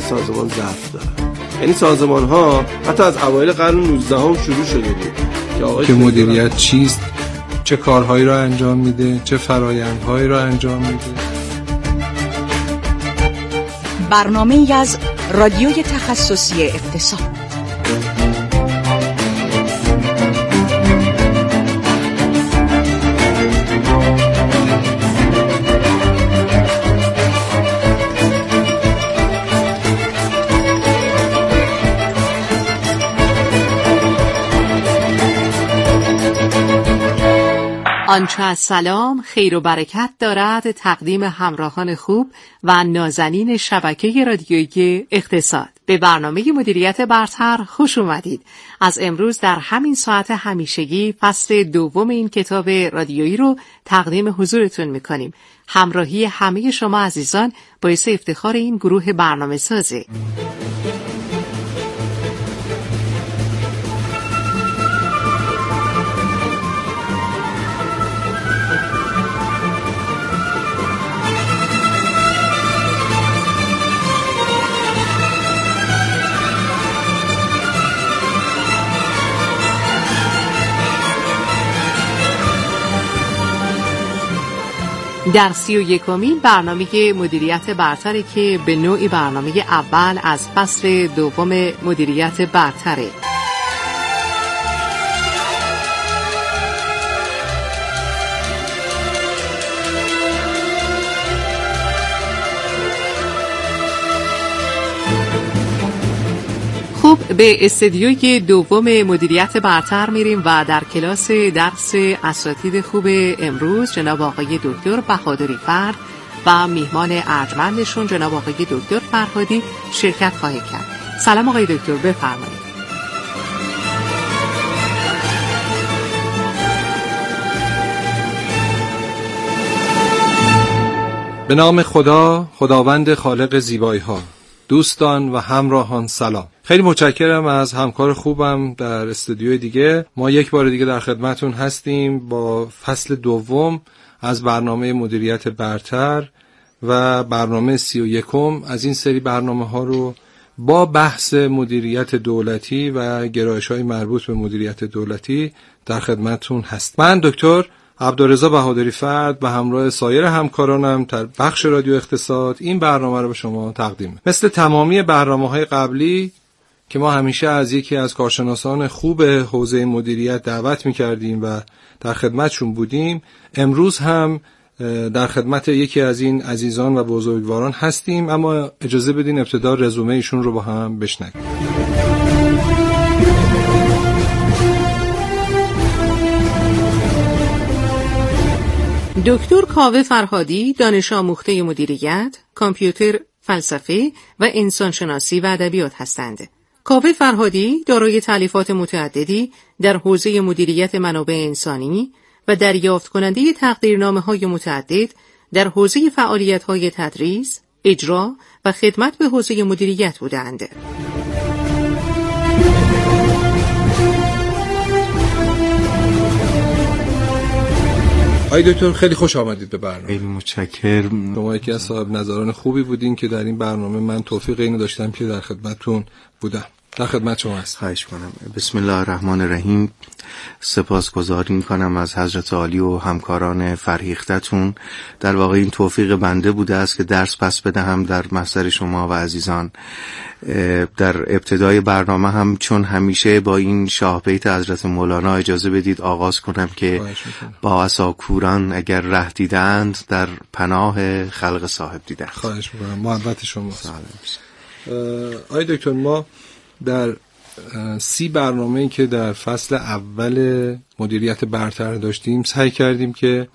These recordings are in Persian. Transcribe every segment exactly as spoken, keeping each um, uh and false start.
سازمان ضعف دارن. یعنی سازمان ها حتی از اوایل قرن نوزدهم شروع شده بود که مدیریت چیست، چه کارهایی را انجام میده، چه فرایندهایی را انجام میده. برنامه از رادیوی تخصصی اقتصاد. آنچه از سلام خیر و برکت دارد تقدیم همراهان خوب و نازنین شبکه رادیویی اقتصاد. به برنامه مدیریت برتر خوش اومدید. از امروز در همین ساعت همیشگی فصل دوم این کتاب رادیویی رو تقدیم حضورتون میکنیم. همراهی همه شما عزیزان باعث افتخار این گروه برنامه سازه. در سی و یکمین برنامه مدیریت برتره که به نوعی برنامه اول از فصل دوم مدیریت برتره. خوب، به استدیوی دوم مدیریت برتر میریم و در کلاس درس اساتید خوب امروز جناب آقای دکتر بهادری فرد و میهمان ارجمندشون جناب آقای دکتر فرهادی شرکت خواهید کرد. سلام آقای دکتر، بفرمایید. به نام خدا، خداوند خالق زیبایی ها. دوستان و همراهان سلام. خیلی متشکرم از همکار خوبم در استودیوی دیگه. ما یک بار دیگه در خدمتون هستیم با فصل دوم از برنامه مدیریت برتر و برنامه سی و یکم از این سری برنامه ها رو با بحث مدیریت دولتی و گرایش های مربوط به مدیریت دولتی در خدمتون هستم. من دکتر عبدالرضا بهادری فرد و همراه سایر همکارانم در بخش رادیو اقتصاد این برنامه رو به شما تقدیم می‌کنم. مثل تمامی برنامه‌های قبلی که ما همیشه از یکی از کارشناسان خوب حوزه مدیریت دعوت می‌کردیم و در خدمتشون بودیم، امروز هم در خدمت یکی از این عزیزان و بزرگواران هستیم، اما اجازه بدین ابتدا رزومه ایشون رو با هم بشنویم. دکتر کاوه فرهادی دانش آموخته مدیریت، کامپیوتر، فلسفه و انسانشناسی و ادبیات هستند. کاوه فرهادی دارای تألیفات متعددی در حوزه مدیریت منابع انسانی و دریافت کننده تقدیرنامه‌های متعدد در حوزه فعالیت‌های تدریس، اجرا و خدمت به حوزه مدیریت بودند. آقای دکتر خیلی خوش آمدید به برنامه. خیلی متشکرم. شما یکی از صاحب نظران خوبی بودین که در این برنامه من توفیق اینو داشتم که در خدمتتون بودم. در خدمت شما هستم. خواهش کنم. بسم الله الرحمن الرحیم. سپاسگزاری می‌کنم از حضرت عالی و همکاران فرهیختتون. در واقع این توفیق بنده بوده است که درس پس بدهم در محضر شما و عزیزان. در ابتدای برنامه هم چون همیشه با این شاه بیت حضرت مولانا اجازه بدید آغاز کنم که با عصا کوران اگر ره دیدند در پناه خلق صاحب دیدند. خواهش می‌کنم. محبت شما. آقای دکتر، ما در سی برنامه‌ای که در فصل اول مدیریت برتر داشتیم سعی کردیم که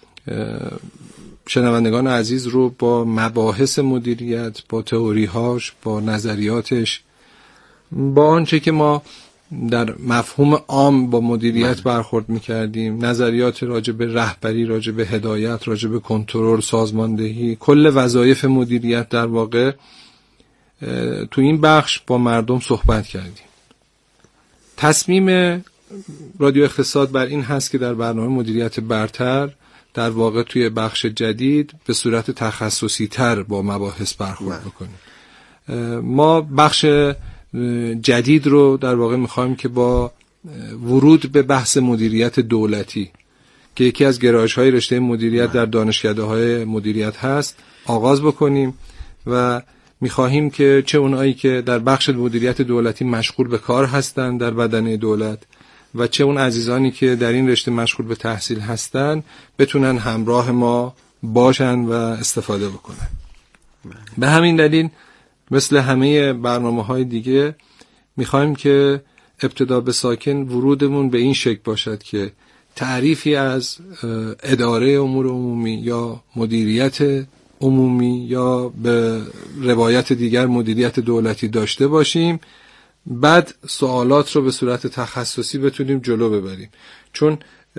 شنوندگان عزیز رو با مباحث مدیریت، با تئوری‌هاش، با نظریاتش، با آنچه که ما در مفهوم عام با مدیریت برخورد می‌کردیم، نظریات راجع به رهبری، راجع به هدایت، راجع به کنترل، سازماندهی، کل وظایف مدیریت در واقع تو این بخش با مردم صحبت کردیم. تصمیم رادیو اقتصاد بر این هست که در برنامه مدیریت برتر در واقع توی بخش جدید به صورت تخصصی تر با مباحث برخورد بکنیم. ما بخش جدید رو در واقع میخوایم که با ورود به بحث مدیریت دولتی که یکی از گرایش‌های رشته مدیریت در دانشکده‌های مدیریت هست آغاز بکنیم و میخواهیم که چه اونایی که در بخش مدیریت دولتی مشغول به کار هستند در بدنه دولت و چه اون عزیزانی که در این رشته مشغول به تحصیل هستند بتونن همراه ما باشن و استفاده بکنن. به همین دلیل مثل همه برنامه‌های دیگه میخوایم که ابتدا به ساکن ورودمون به این شکل باشد که تعریفی از اداره امور عمومی یا مدیریت عمومی یا به روایت دیگر مدیریت دولتی داشته باشیم، بعد سوالات رو به صورت تخصصی بتونیم جلو ببریم. چون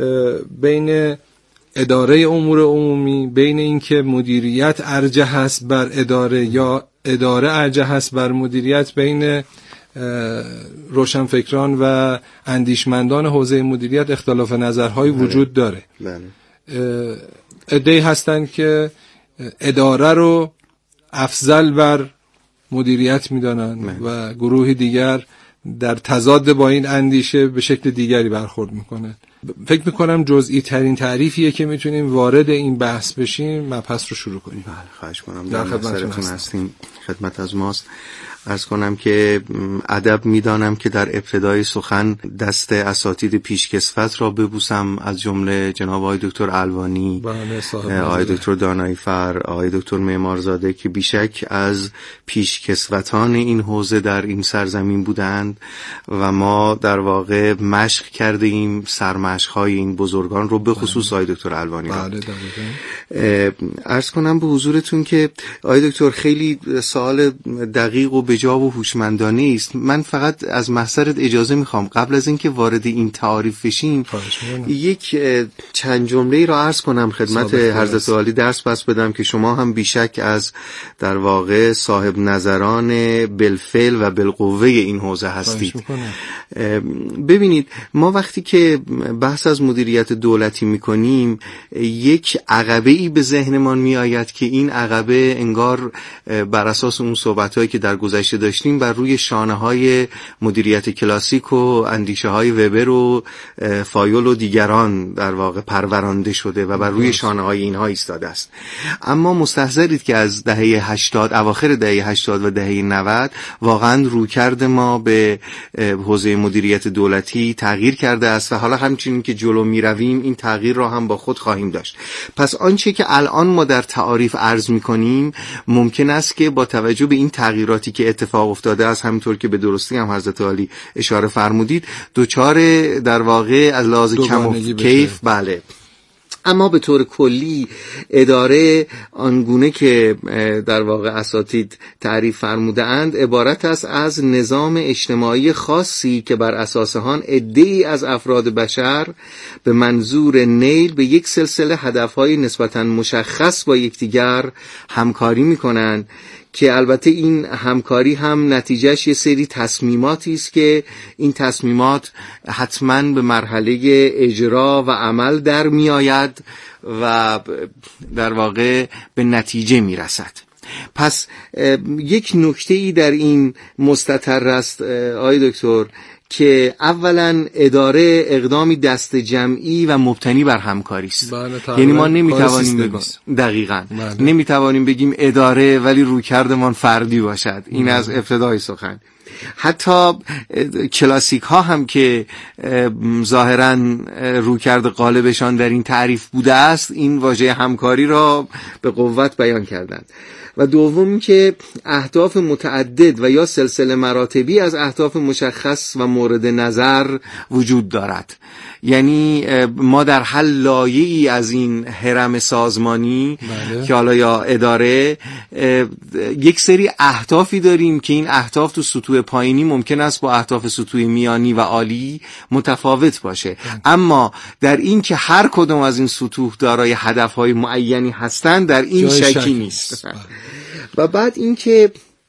بین اداره امور عمومی، بین اینکه مدیریت ارجح هست بر اداره یا اداره ارجح هست بر مدیریت، بین روشنفکران و اندیشمندان حوزه مدیریت اختلاف نظرهای وجود داره. عده‌ای هستن که اداره رو افضل بر مدیریت میدانن و گروهی دیگر در تضاد با این اندیشه به شکل دیگری برخورد میکنن. فکر میکنم جزئی ترین تعریفیه که میتونیم وارد این بحث بشیم مبحث رو شروع کنیم. بله، خواهش کنم. در خدمتتون هستیم. خدمت از ماست. عرض کنم که ادب میدانم که در ابتدای سخن دست اساتید پیشکسوت را ببوسم، از جمله جناب آقای دکتر الوانی، آقای دکتر دانایی فر، آقای دکتر معمارزاده که بیشک از پیشکسوتان این حوزه در این سرزمین بودند و ما در واقع مشق کرده ایم سرمشق‌های این بزرگان رو، به خصوص آقای دکتر الوانی را. عرض کنم به حضورتون که آقای دکتر خیلی سوال دقیق و بجا و هوشمندانه است. من فقط از محضرت اجازه میخوام قبل از اینکه وارد این تعاریف بشیم یک چند جمله را عرض کنم خدمت حضرت عالی، درس پس بدم که شما هم بیشک از در واقع صاحب نظران بالفعل و بالقوه این حوزه هستید. ببینید، ما وقتی که بحث از مدیریت دولتی میکنیم یک عقبه ای به ذهنمان میآید که این عقبه انگار بر اساس اون صحبت‌هایی که در گذشته داشتیم بر روی شانه‌های مدیریت کلاسیک و اندیشه‌های وبر و فایول و دیگران در واقع پرورانده شده و بر روی شانه‌های اینها ایستاده است. اما مستحضرید که از دهه هشتاد، اواخر دهه هشتاد و دهه نود واقعا رویکرد ما به حوزه مدیریت دولتی تغییر کرده است و حالا همچنین که جلو می‌رویم این تغییر را هم با خود خواهیم داشت. پس آنچه که الان ما در تعاریف عرض می‌کنیم ممکن است که با توجه به این تغییراتی که اتفاق افتاده است، همینطور که به درستی هم حضرت عالی اشاره فرمودید، دوچار در واقع از لحاظ کم و کیف، بله. اما به طور کلی اداره آنگونه که در واقع اساتید تعریف فرموده اند عبارت است از نظام اجتماعی خاصی که بر اساس آن عده‌ای از افراد بشر به منظور نیل به یک سلسله هدفهای نسبتاً مشخص با یکدیگر همکاری می‌کنند که البته این همکاری هم نتیجهش یه سری تصمیماتی است که این تصمیمات حتماً به مرحله اجرا و عمل در می آید و در واقع به نتیجه می رسد. پس یک نکته‌ای در این مستتر است آقای دکتر که اولا اداره اقدامی دست جمعی و مبتنی بر همکاری است. یعنی ما نمیتوانیم بگیم دقیقاً بله. نمیتوانیم بگیم اداره ولی رویکردمان فردی باشد. این بله. از ابتدای سخن. حتی کلاسیک ها هم که ظاهراً رویکرد غالبشان در این تعریف بوده است این واژه همکاری را به قوت بیان کردند. و دوم که اهداف متعدد و یا سلسله مراتبی از اهداف مشخص و مورد نظر وجود دارد. یعنی ما در هر لایه‌ای از این هرم سازمانی بله. که حالا یا اداره یک سری اهدافی داریم که این اهداف تو سطوح پایینی ممکن است با اهداف سطوح میانی و عالی متفاوت باشه بله. اما در این که هر کدام از این سطوح دارای هدف‌های معینی هستند در این شکی نیست بله. و بعد این که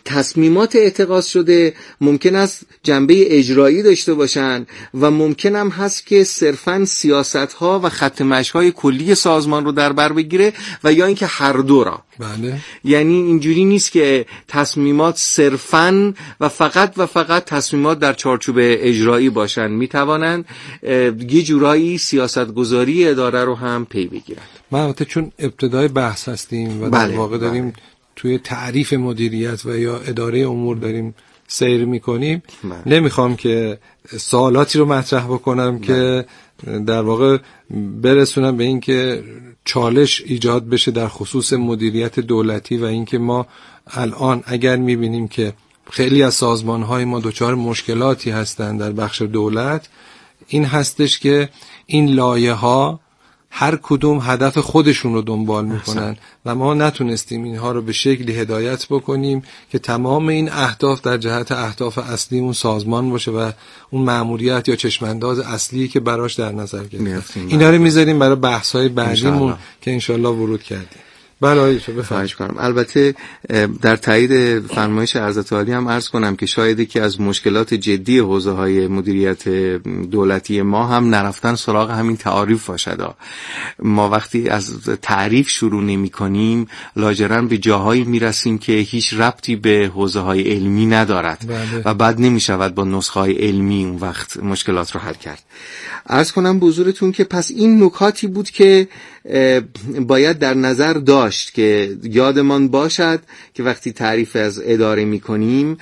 تصمیمات اتخاذ شده ممکن است جنبه اجرایی داشته باشن و ممکن هم هست که صرفاً سیاست‌ها و خط مشی‌های کلی سازمان رو در بر بگیره و یا اینکه هر دو را. بله. یعنی اینجوری نیست که تصمیمات صرفاً و فقط و فقط تصمیمات در چارچوب اجرایی باشن، میتوانن یه جورایی سیاستگذاری اداره رو هم پی بگیرن. من البته چون ابتدای بحث هستیم و بله، در واقع داریم بله. توی تعریف مدیریت و یا اداره امور داریم سیر میکنیم، بله. نمیخوام که سوالاتی رو مطرح بکنم بله. که در واقع برسونم به این که چالش ایجاد بشه در خصوص مدیریت دولتی و اینکه ما الان اگر میبینیم که خیلی از سازمان‌های ما دچار مشکلاتی هستند در بخش دولت، این هستش که این لایه‌ها هر کدوم هدف خودشون رو دنبال میکنن و ما نتونستیم اینها رو به شکلی هدایت بکنیم که تمام این اهداف در جهت اهداف اصلی اون سازمان باشه و اون مأموریت یا چشمانداز اصلی که براش در نظر گرفتیم. اینا رو میذاریم برای بحث‌های بعدیمون که انشالله ورود کردیم. بله خواهش کنم. البته در تایید فرمایش حضرت عالی هم عرض کنم که شاید که از مشکلات جدی حوزه‌های مدیریت دولتی ما هم نرفتن سراغ همین تعاریف باشد. ما وقتی از تعریف شروع نمی‌کنیم لاجرم به جاهایی میرسیم که هیچ ربطی به حوزه‌های علمی ندارد بله. و بعد نمی‌شود با نسخه‌های علمی اون وقت مشکلات رو حل کرد. عرض کنم به حضورتون که پس این نکاتی بود که باید در نظر داشت که یادمان باشد که وقتی تعریف از اداره می کنیم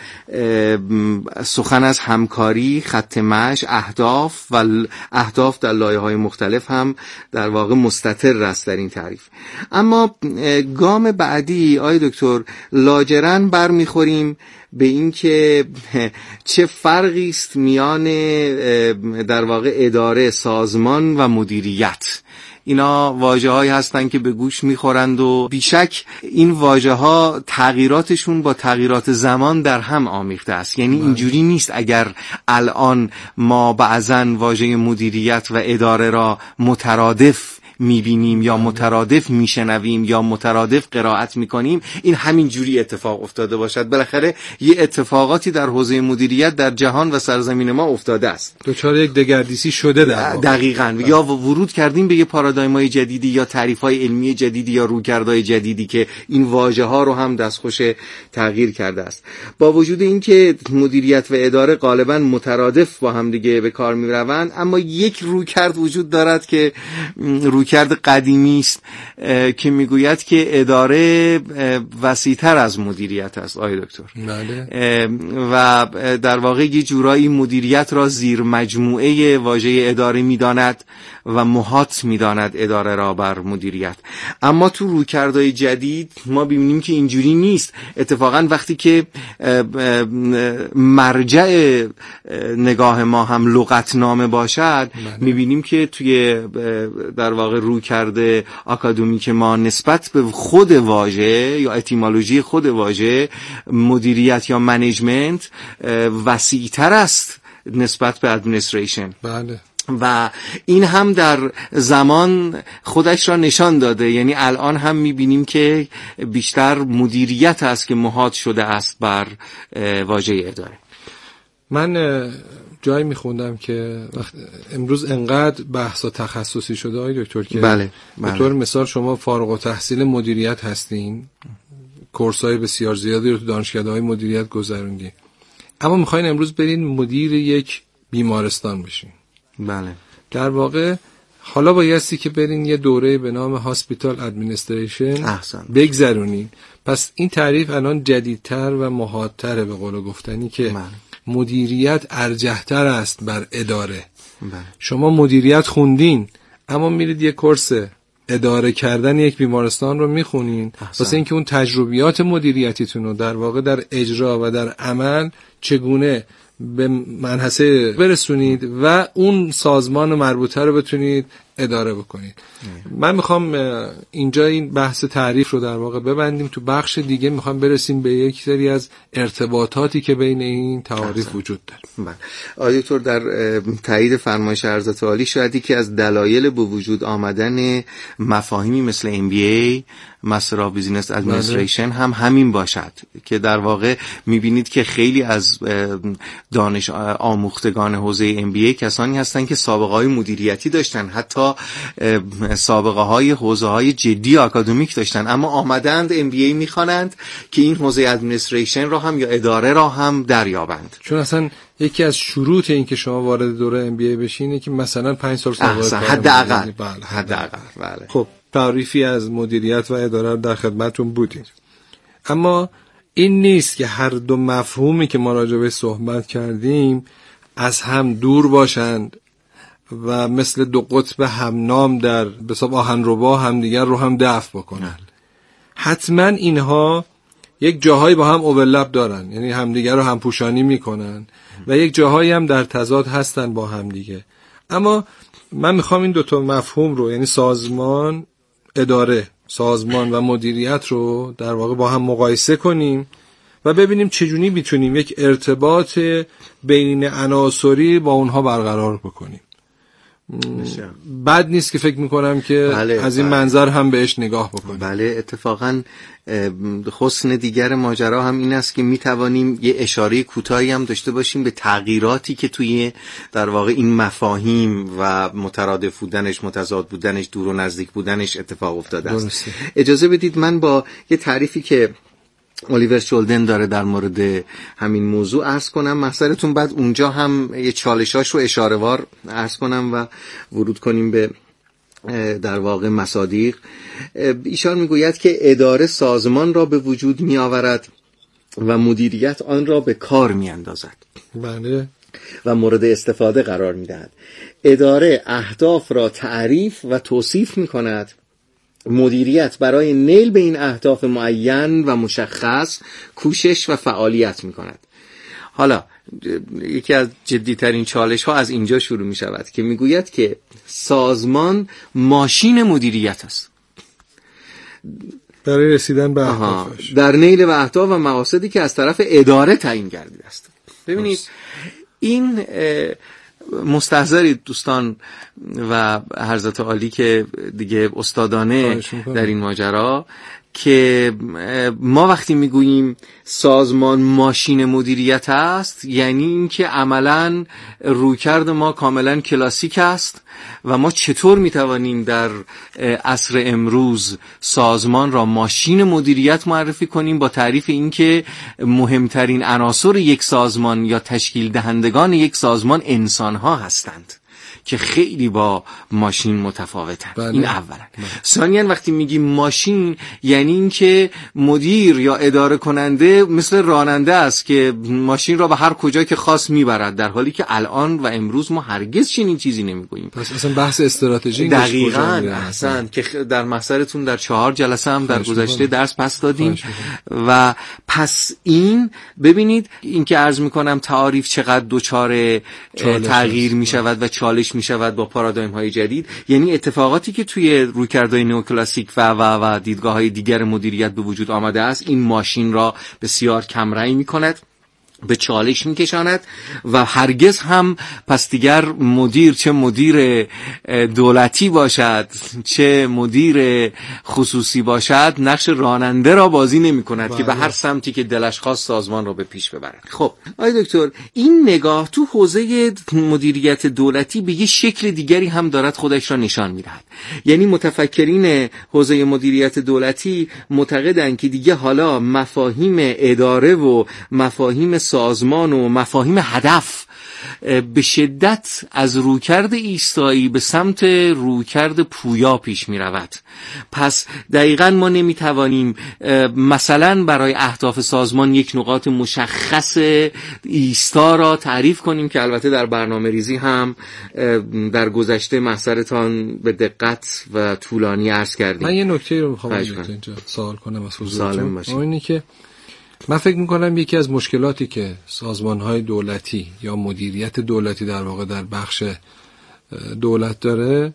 سخن از همکاری، خط مشی، اهداف و اهداف در لایه‌های مختلف هم در واقع مستتر است در این تعریف. اما گام بعدی آقای دکتر لاجرن برمیخوریم به این که چه فرقی است میان در واقع اداره، سازمان و مدیریت. اینا واژه‌هایی هستن که به گوش میخورند و بیشک این واژه‌ها تغییراتشون با تغییرات زمان در هم آمیخته است. یعنی اینجوری نیست اگر الان ما بعضن واژه مدیریت و اداره را مترادف میبینیم یا مترادف میشنویم یا مترادف قرائت میکنیم این همین جوری اتفاق افتاده باشد. بالاخره یه اتفاقاتی در حوزه مدیریت در جهان و سرزمین ما افتاده است. دچار یک دگردیسی شده در دقیقاً ده. یا ورود کردیم به یه پارادایم‌های جدیدی یا تعریف‌های علمی جدیدی یا رویکردهای جدیدی که این واژه‌ها رو هم دستخوش تغییر کرده است. با وجود اینکه مدیریت و اداره غالباً مترادف با هم دیگه به کار میروند، اما یک رویکرد وجود دارد که روی کرد قدیمی است که میگوید که اداره وسیع‌تر از مدیریت است آقای دکتر. بله. و در واقع یه جورایی مدیریت را زیر مجموعه واژه اداره میداند و محاط میداند اداره را بر مدیریت. اما تو رویکردهای جدید ما ببینیم که اینجوری نیست. اتفاقا وقتی که مرجع نگاه ما هم لغتنامه باشد میبینیم که توی در واقع روی کرده آکادمیک ما نسبت به خود واژه یا اتیمولوژی خود واژه مدیریت یا منیجمنت وسیع‌تر است نسبت به ادمنستریشن. بله. و این هم در زمان خودش را نشان داده. یعنی الان هم میبینیم که بیشتر مدیریت است که محاط شده است بر واژه اداره. من جایی میخوندم که امروز انقدر بحث و تخصصی شده آقای دکتر که بله، به بله. طور مثال شما فارغ التحصیل مدیریت هستین، کورس‌های بسیار زیادی رو تو دانشکده‌های مدیریت گذروندین، اما میخواین امروز برین مدیر یک بیمارستان بشین. بله. در واقع حالا بایستی که برین یه دوره به نام هاسپیتال ادمنستریشن بگذرونین. پس این تعریف الان جدیدتر و محاط‌تره به قول گفتنی که بله. مدیریت ارجح‌تر است بر اداره. بله. شما مدیریت خوندین اما میرید یک کورس اداره کردن یک بیمارستان رو میخونین واسه اینکه اون تجربیات مدیریتیتون رو در واقع در اجرا و در عمل چگونه به منحصه برسونید و اون سازمان مربوطه رو بتونید اداره بکنید. من میخوام اینجا این بحث تعریف رو در واقع ببندیم، تو بخش دیگه میخوام برسیم به یک سری از ارتباطاتی که بین این تعاریف وجود داره. بله. آقای دکتر، در تایید فرمایش حضرت عالی شاید یکی از دلایل به وجود آمدن مفاهیمی مثل ام بی ای Master of Business Administration هم همین باشد که در واقع میبینید که خیلی از دانش آموختگان حوزه ام بی ای کسانی هستند که سابقه های مدیریتی داشتن، حتی سابقه های حوزه های جدی آکادمیک داشتن، اما آمدند ام بی ای میخوانند که این حوزه ادمنستریشن را هم یا اداره را هم دریابند. چون اصلا یکی از شروط این که شما وارد دوره ام بی ای بشینه که مثلا پنج سال سابقه کار حداقل حداقل. بله. خب تعریفی از مدیریت و اداره در خدمتتون بودیم، اما این نیست که هر دو مفهومی که ما راجع بهش صحبت کردیم از هم دور باشند و مثل دو قطب همنام در به حساب آهنربا همدیگر رو هم دفع بکنن. حتما اینها یک جاهایی با هم اوورلپ دارن، یعنی همدیگر رو هم پوشانی میکنن و یک جاهایی هم در تضاد هستن با همدیگه. اما من میخوام این دوتا مفهوم رو، یعنی سازمان، اداره، سازمان و مدیریت رو در واقع با هم مقایسه کنیم و ببینیم چجوری میتونیم یک ارتباط بین عناصری با اونها برقرار بکنیم. بد نیست که فکر میکنم که بله، از این بله. منظر هم بهش نگاه بکنیم. بله، اتفاقا حسن دیگر ماجرا هم این است که میتوانیم یه اشاره کوتاهی هم داشته باشیم به تغییراتی که توی در واقع این مفاهیم و مترادف بودنش، متضاد بودنش، دور و نزدیک بودنش اتفاق افتاده است. درسته. اجازه بدید من با یه تعریفی که الیور شولدن داره در مورد همین موضوع عرض کنم محضرتون، بعد اونجا هم یه چالشاش رو اشاره‌وار عرض کنم و ورود کنیم به در واقع مصادیق. ایشان میگوید که اداره سازمان را به وجود می آورد و مدیریت آن را به کار می اندازد. بله. و مورد استفاده قرار می دهد. اداره اهداف را تعریف و توصیف می کند. مدیریت برای نیل به این اهداف معین و مشخص کوشش و فعالیت می کند. حالا یکی از جدیترین چالش ها از اینجا شروع می شود که می گوید که سازمان ماشین مدیریت است برای رسیدن به اهدافش، در نیل به اهداف و مقاصدی که از طرف اداره تعیین گردیده است. ببینید این مستحضرید دوستان و حضرت عالی که دیگه استادانه در این ماجرا، که ما وقتی میگوییم سازمان ماشین مدیریت است یعنی این که عملاً رویکرد ما کاملاً کلاسیک است و ما چطور میتوانیم در عصر امروز سازمان را ماشین مدیریت معرفی کنیم با تعریف این که مهمترین عناصر یک سازمان یا تشکیل دهندگان یک سازمان انسان‌ها هستند که خیلی با ماشین متفاوتن. بله. این اولا. ثانیاً وقتی میگیم ماشین یعنی این که مدیر یا اداره کننده مثل راننده است که ماشین را به هر کجا که خواست میبرد، در حالی که الان و امروز ما هرگز چنین چیزی نمیگوییم. پس اصلا بحث استراتژی دقیقاً احسن که در محضرتون در چهار جلسه هم در گذشته درس پس دادیم. و پس این ببینید این که عرض میکنم تعاریف چقدر دوچار تغییر میشود و چالش می شود با پارادایم های جدید، یعنی اتفاقاتی که توی رویکردهای نئوکلاسیک و و و دیدگاه های دیگر مدیریت به وجود آمده است این ماشین را بسیار کمرنگ می کند، به چالش میکشاند و هرگز هم پس دیگر مدیر، چه مدیر دولتی باشد چه مدیر خصوصی باشد، نقش راننده را بازی نمی کند. بله. که به هر سمتی که دلش خواست سازمان را به پیش ببرد. خب آقای دکتر، این نگاه تو حوزه مدیریت دولتی به یه شکل دیگری هم دارد خودش را نشان میدهد. یعنی متفکرین حوزه مدیریت دولتی معتقدند که دیگه حالا مفاهیم اداره و مفاهیم سازمان و مفاهیم هدف به شدت از رویکرد ایستایی به سمت رویکرد پویا پیش می رود. پس دقیقاً ما نمی توانیم مثلا برای اهداف سازمان یک نقاط مشخص ایستا را تعریف کنیم که البته در برنامه ریزی هم در گذشته محضرتان به دقت و طولانی عرض کردیم. من یه نکته رو میخوام اینجا سوال کنم از حضورتون. اینی که من فکر میکنم یکی از مشکلاتی که سازمان‌های دولتی یا مدیریت دولتی در واقع در بخش دولت داره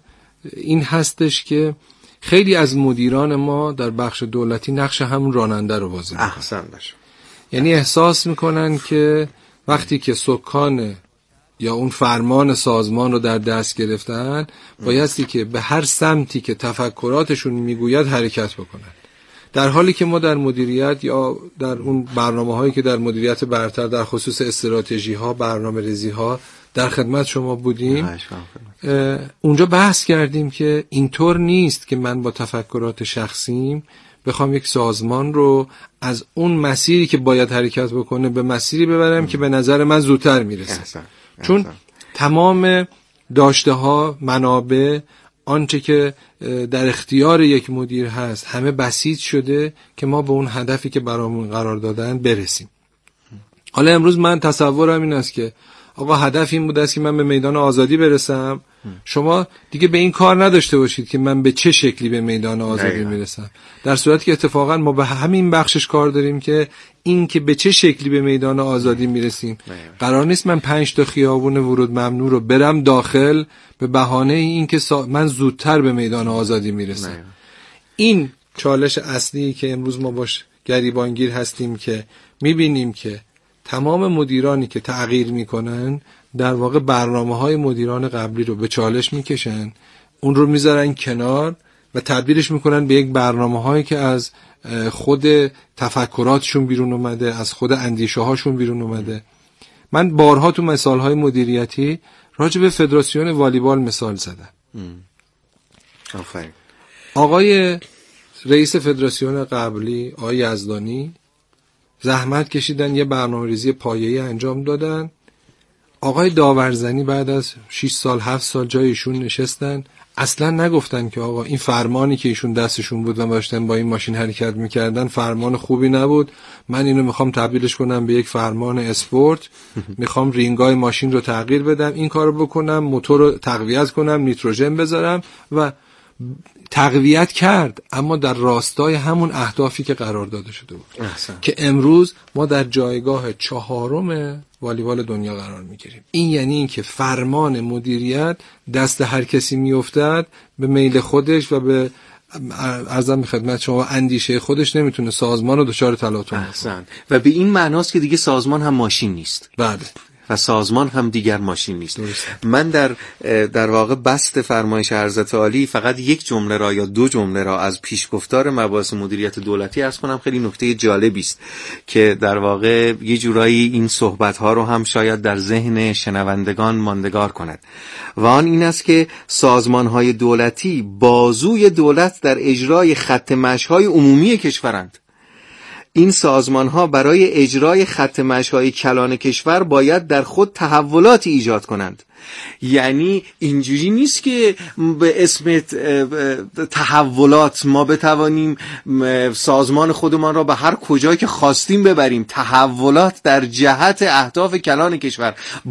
این هستش که خیلی از مدیران ما در بخش دولتی نقش همون راننده رو بازی میکنن. احسن باشه. یعنی احساس میکنن که وقتی که سکان یا اون فرمان سازمان رو در دست گرفتن بایستی که به هر سمتی که تفکراتشون میگوید حرکت بکنن، در حالی که ما در مدیریت یا در اون برنامه هایی که در مدیریت برتر در خصوص استراتژی ها، برنامه ریزی ها در خدمت شما بودیم، اونجا بحث کردیم که اینطور نیست که من با تفکرات شخصیم بخوام یک سازمان رو از اون مسیری که باید حرکت بکنه به مسیری ببرم ام. که به نظر من زودتر میرسه. احسن. چون احسن. تمام داشته ها، منابع، آنچه که در اختیار یک مدیر هست همه بسیط شده که ما به اون هدفی که برامون قرار دادن برسیم. حالا امروز من تصورم این است که آقا هدف این بوده است که من به میدان آزادی برسم، شما دیگه به این کار نداشته باشید که من به چه شکلی به میدان آزادی میرسم، در صورتی که اتفاقا ما به همین بخشش کار داریم که این که به چه شکلی به میدان آزادی میرسیم. قرار نیست من پنج تا خیابون ورود ممنوع رو برم داخل به بهانه این که سا... من زودتر به میدان آزادی میرسم. نه. این چالش اصلی که امروز ما باش گریبانگیر هستیم که میبینیم که تمام مدیرانی که تغییر میکنن در واقع برنامه‌های مدیران قبلی رو به چالش میکشن، اون رو میذارن کنار و تبدیلش میکنن به یک برنامه‌هایی که از خود تفکراتشون بیرون اومده، از خود اندیشه هاشون بیرون اومده. من بارها تو مثالهای مدیریتی راجع به فدراسیون والیبال مثال زدم. آفرین. آقای رئیس فدراسیون قبلی آقای یزدانی زحمت کشیدن، یه برنامه‌ریزی پایه‌ای انجام دادن. آقای داورزنی بعد از شش سال هفت سال جای ایشون نشستن، اصلا نگفتن که آقا این فرمانی که ایشون دستشون بود و داشتن با این ماشین حرکت میکردن فرمان خوبی نبود، من اینو میخوام تبدیلش کنم به یک فرمان اسپورت، میخوام رینگای ماشین رو تغییر بدم، این کارو بکنم، موتور رو تقویت کنم، نیتروژن بذارم و تقویت کرد، اما در راستای همون اهدافی که قرار داده شده بود. احسن. که امروز ما در جایگاه چهارم والیبال دنیا قرار میگیریم. این یعنی این که فرمان مدیریت دست هر کسی میافتد به میل خودش و به عرضم خدمت شما اندیشه خودش نمیتونه سازمان رو دچار تلاطم کنه. احسن. و به این معناست که دیگه سازمان هم ماشین نیست. بله. و سازمان هم دیگر ماشین نیست. من در در واقع بسط فرمایش حضرت عالی فقط یک جمله را یا دو جمله را از پیشگفتار مباحث مدیریت دولتی عرض کنم. خیلی نکته جالبی است که در واقع یه جورایی این صحبت ها رو هم شاید در ذهن شنوندگان ماندگار کند و آن این است که سازمان های دولتی بازوی دولت در اجرای خط مشی‌های عمومی کشورند. این سازمان ها برای اجرای خط مشی‌های کلان کشور باید در خود تحولاتی ایجاد کنند. یعنی اینجوری نیست که به اسم تحولات ما بتوانیم سازمان خودمان را به هر کجایی که خواستیم ببریم. تحولات در جهت اهداف کلان کشور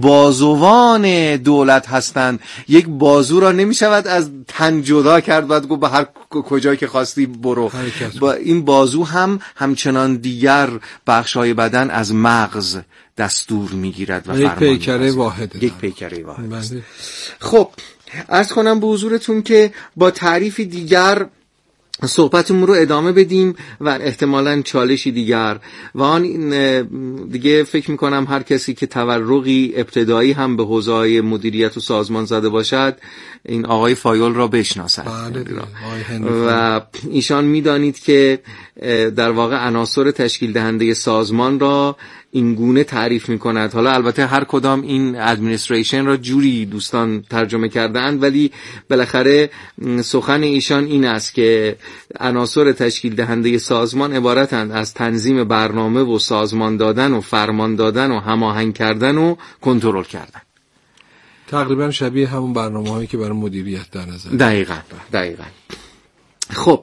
بازوان دولت هستند. یک بازو را نمی شود از تن جدا کرد بعد گفت به هر کجایی که خواستی برو. با این بازو هم همچنان دیگر بخش‌های بدن از مغز دستور میگیرد و یک پیکره واحده. یک پیکره واحد. بله. خب عرض کنم به حضورتون که با تعریفی دیگر صحبتمون رو ادامه بدیم و احتمالاً چالشی دیگر و آن دیگه فکر میکنم هر کسی که تورقی ابتدایی هم به حوزه‌های مدیریت و سازمان زده باشد این آقای فایول را بشناسد. بله. و ایشان میدانید که در واقع عناصر تشکیل دهنده سازمان را این گونه تعریف می کند. حالا البته هر کدام این ادمنستریشن را جوری دوستان ترجمه کردند، ولی بالاخره سخن ایشان این است که عناصر تشکیل دهنده سازمان عبارتند از تنظیم برنامه و سازمان دادن و فرمان دادن و هماهنگ کردن و کنترل کردن. تقریبا شبیه همون برنامه‌هایی که برای مدیریت در نظر. دقیقاً دقیقاً. خب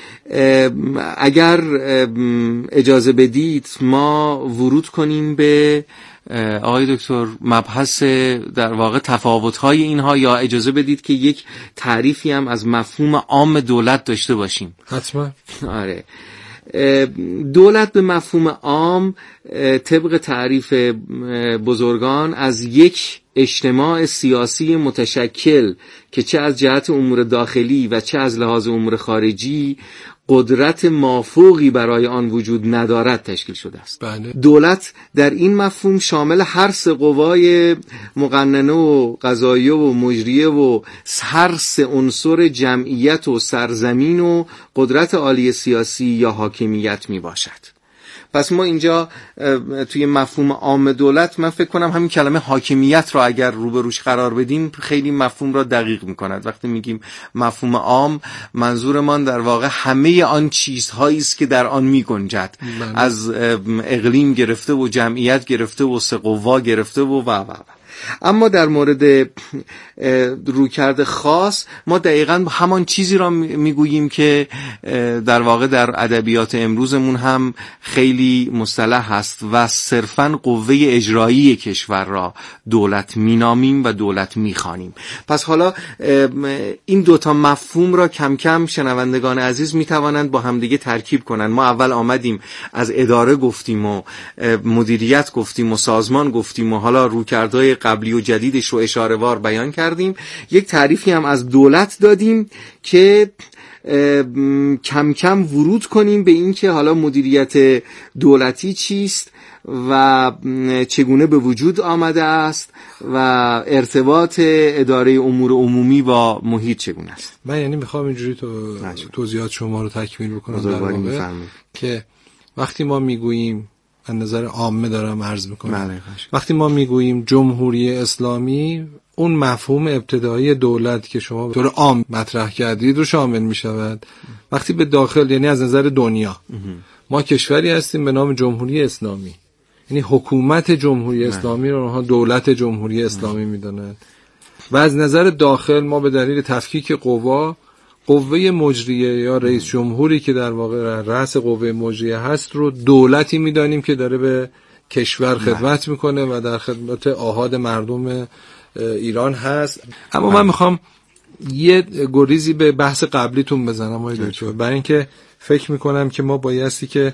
اگر اجازه بدید ما ورود کنیم به آقای دکتر مبحث در واقع تفاوت‌های اینها، یا اجازه بدید که یک تعریفی هم از مفهوم عام دولت داشته باشیم. حتما. آره. دولت به مفهوم عام طبق تعریف بزرگان از یک اجتماع سیاسی متشکل که چه از جهت امور داخلی و چه از لحاظ امور خارجی قدرت مافوقی برای آن وجود ندارد تشکیل شده است. بله. دولت در این مفهوم شامل هر سه قوای مقننه و قضاییه و مجریه و هر سه عنصر جمعیت و سرزمین و قدرت عالی سیاسی یا حاکمیت می باشد. پس ما اینجا توی مفهوم عام دولت من فکر کنم همین کلمه حاکمیت را اگر روبروش قرار بدیم خیلی مفهوم را دقیق می‌کند. وقتی میگیم مفهوم عام منظورمان در واقع همه آن چیزهایی است که در آن می‌گنجد، از اقلیم گرفته و جمعیت گرفته و سه قوا گرفته و و و اما در مورد رویکرد خاص ما دقیقاً همان چیزی را میگوییم که در واقع در ادبیات امروزمون هم خیلی مصطلح هست و صرفاً قوه اجرایی کشور را دولت مینامیم و دولت میخوانیم. پس حالا این دوتا مفهوم را کم کم شنوندگان عزیز میتوانند با همدیگه ترکیب کنند. ما اول آمدیم از اداره گفتیم و مدیریت گفتیم و سازمان گفتیم و حالا رویکردهای قبلی و جدیدش رو اشاره وار بیان کردیم. یک تعریفی هم از دولت دادیم که کم کم ورود کنیم به این که حالا مدیریت دولتی چیست و چگونه به وجود آمده است و ارتباط اداره امور عمومی با محیط چگونه است. من یعنی میخوام اینجوری تو توضیحات شما رو تکمیل بکنم در واقع که وقتی ما میگوییم از نظر عامه دارم عرض میکنم، وقتی ما میگوییم جمهوری اسلامی اون مفهوم ابتدایی دولت که شما به طور عام مطرح کردید رو شامل میشود. وقتی به داخل یعنی از نظر دنیا ما کشوری هستیم به نام جمهوری اسلامی، یعنی حکومت جمهوری اسلامی رو اونها دولت جمهوری اسلامی میدونن و از نظر داخل ما به دلیل تفکیک قوا قوه مجریه یا رئیس جمهوری که در واقع رأس قوه مجریه هست رو دولتی میدانیم که داره به کشور خدمت میکنه و در خدمت آحاد مردم ایران هست. اما من میخوام یه گریزی به بحث قبلیتون بزنم آقای دکتر، برای اینکه فکر میکنم که ما بایستی که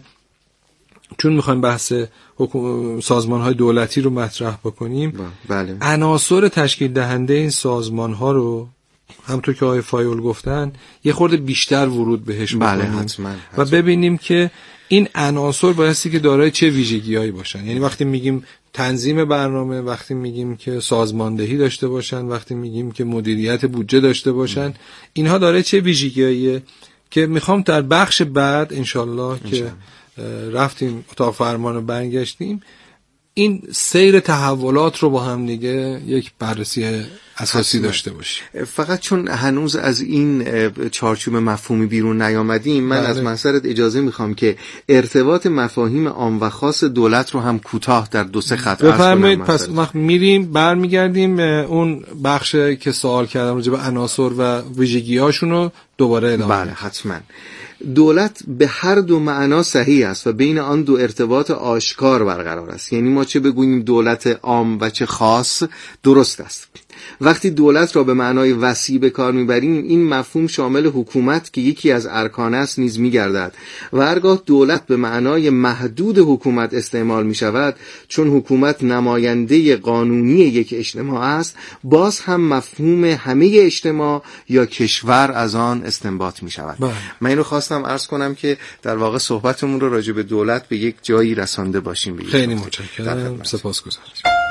چون میخوایم بحث سازمان‌های دولتی رو مطرح بکنیم بله. عناصر تشکیل دهنده این سازمان‌ها رو همونطور که آقای فایول گفتن یه خورده بیشتر ورود بهش بکنیم بله حتما، حتما. و ببینیم که این عناصر بایستی که دارای چه ویژگی‌هایی باشن. یعنی وقتی میگیم تنظیم برنامه، وقتی میگیم که سازماندهی داشته باشن، وقتی میگیم که مدیریت بودجه داشته باشن م. اینها دارای چه ویژگی‌هاییه که میخوام در بخش بعد انشالله که رفتیم اتاق فرمان رو برگشتیم این سیر تحولات رو با هم دیگه یک بررسی اساسی داشته باشیم. فقط چون هنوز از این چارچوب مفهومی بیرون نیامدیم من بله. از منصرت اجازه میخوام که ارتباط مفاهیم عام و خاص دولت رو هم کوتاه در دو سه خط عرض کنم. پس وقت میریم برمیگردیم اون بخش که سوال کردم راجع به عناصر و ویژگی‌هاشون رو دوباره ادامه بله حتما. دولت به هر دو معنا صحیح است و بین آن دو ارتباط آشکار برقرار است. یعنی ما چه بگوییم دولت عام و چه خاص درست است. وقتی دولت را به معنای وسیع به کار میبریم این مفهوم شامل حکومت که یکی از ارکان است نیز میگردد و هرگاه دولت به معنای محدود حکومت استعمال میشود چون حکومت نماینده قانونی یک اجتماع است باز هم مفهوم همه اجتماع یا کشور از آن استنباط میشود. من اینو خواستم عرض کنم که در واقع صحبتمون رو راجع به دولت به یک جایی رسانده باشیم. خیلی متشکرم، سپاسگزارم.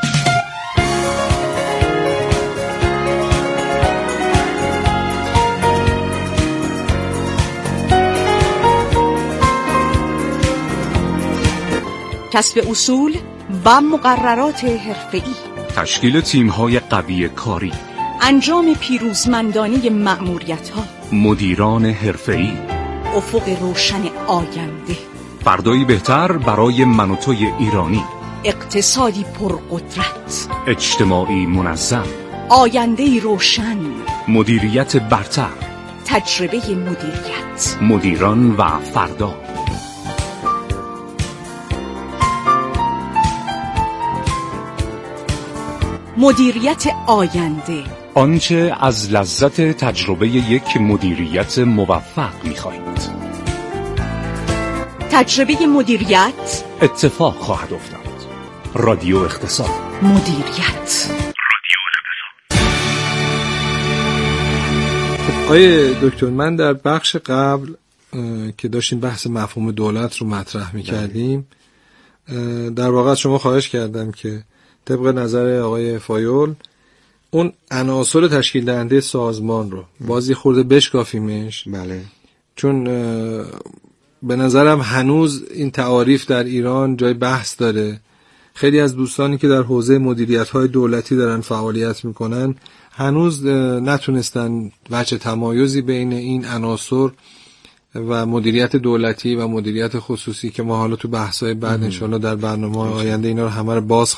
کسب اصول و مقررات حرفه‌ای، تشکیل تیم‌های قوی کاری، انجام پیروزمندانه مأموریت‌ها، مدیران حرفه‌ای، افق روشن آینده، فردایی بهتر برای من و توی ایرانی، اقتصادی پرقدرت، اجتماعی منظم، آینده‌ای روشن، مدیریت برتر، تجربه مدیریت، مدیران و فردا. مدیریت آینده، آنچه از لذت تجربه یک مدیریت موفق می‌خواهید. تجربه مدیریت اتفاق خواهد افتاد. رادیو اقتصاد. مدیریت. آقای دکتر، من در بخش قبل که داشتیم بحث مفهوم دولت رو مطرح می‌کردیم، در واقع شما خواهش کردم که طبق نظر آقای فایول اون عناصر تشکیل دهنده سازمان رو بازی خورده بشکافیمش. بله. چون به نظرم هنوز این تعاریف در ایران جای بحث داره. خیلی از دوستانی که در حوزه مدیریت‌های دولتی دارن فعالیت میکنن هنوز نتونستن وجه تمایزی بین این عناصر و مدیریت دولتی و مدیریت خصوصی که ما حالا تو بحث‌های بعد انشاءالله در برنامه آینده اینا رو همه رو باز